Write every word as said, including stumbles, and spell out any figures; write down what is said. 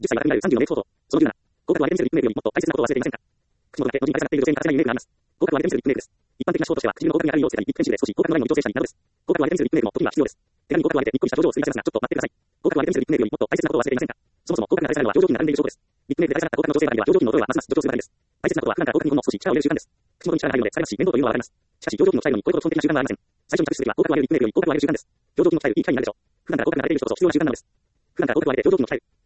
じゅっさいは旅になるさんじゅうの名相当。そのじゅうなな、合格は相手に見せる一メールよりもっと大切なことを忘れていませんか。口元だけ、文字に重なっている女性に勝手なイメールがあります。合格は相手に見せる一メールです。一般的な手法としては、唇の合格にあるよう世界一編集で少し合格のラインの微調整したりなどです。合格は相手に見せる一メールも時には必要です。手紙に合格はあえてにっこりした表情を追加しますが、ちょっと待ってください。合格は相手に見せる一メールよりもっと大切なことを忘れていませんか。そもそも合格が大事なのは上場期に並んでいる証拠です。一メールで大事な合格の女性からには上場期の驚いはますます助長するためです。大切なことは普段から合格にも少し力を入れる習慣です。口元に力が入るので疲れますし、面倒というのはわかります。しかし、上場期の最後にこれほど基本的な習慣はありません。最初に着手すべきは合格を上げる一メールより合格を上げる習慣です。上場期の鍛えるいい機会になるでしょう。普段から合格が出ている人こそ必要な習慣なのです。普段から合格を上げて上場期の鍛える